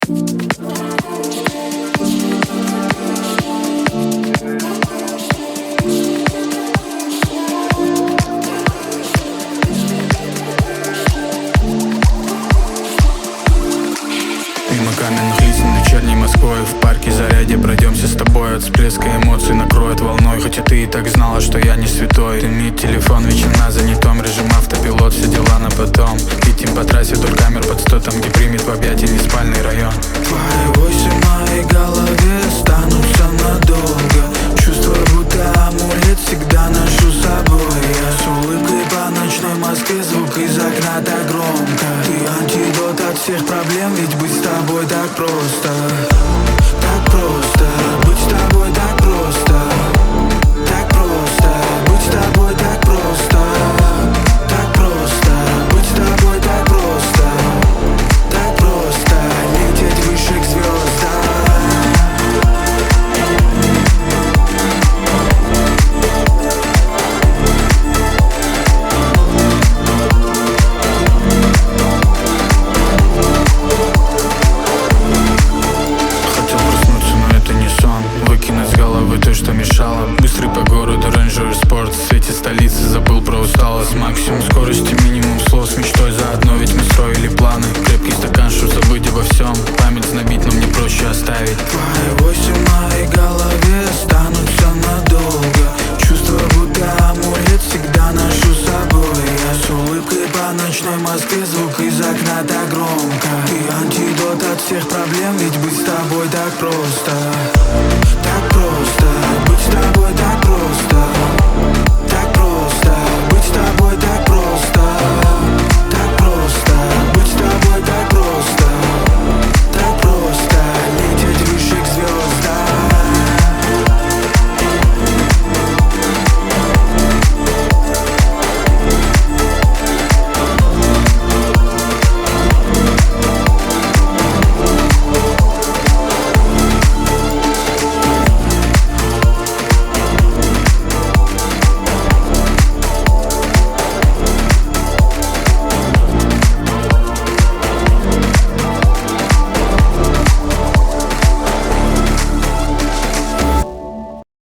Мимо каменных листьев вечерней Москвой, в парке Зарядье пройдемся с тобой. От всплеска эмоций накроет волной, хотя ты и так знала, что я не святой. Дымит телефон вечно на занятом, режим автопилот, все дела на потом. Летим по трассе вдоль камер под 100, там где примет в объятия неспальный район. Твои войсы в моей голове останутся надолго. Чувство, будто амулет всегда ношу с собой. Я с улыбкой по ночной Москве, звук из окна так громко. Ты антидот от всех проблем, ведь быть с тобой так просто. Так просто, быть с тобой так просто. Так просто, быть с тобой так просто. Так просто, быть с тобой так просто. Так просто, лететь выше к звездам. Хотел проснуться, но это не сон. Выкинуть с головы то, что мешало. Быстрый по городу Range Rover Sport. В свете столицы забыл про усталость. Максимум скорости, минимум слов. С мечтой заодно, ведь мы строили планы. Крепкий стакан, чтоб забыть обо всем. Память знобит, но мне проще оставить. Твои войсы в моей голове останутся надолго. Чувство, будто амулет всегда ношу с собой. Я с улыбкой по ночной Москве, звук из окна так громко. Ты антидот от всех проблем, ведь быть с тобой так просто. Так просто, быть с тобой так